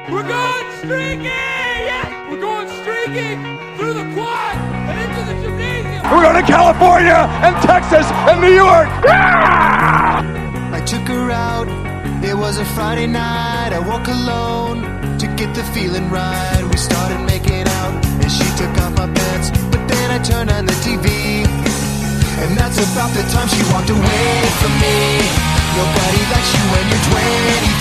We're going streaking! Yes! We're going streaking through the quad and into the gymnasium! We're going to California and Texas and New York! Yeah! I took her out. It was a Friday night. I woke alone to get the feeling right. We started making out and she took off my pants. But then I turned on the TV. And that's about the time she walked away from me. Nobody likes you when you're 20.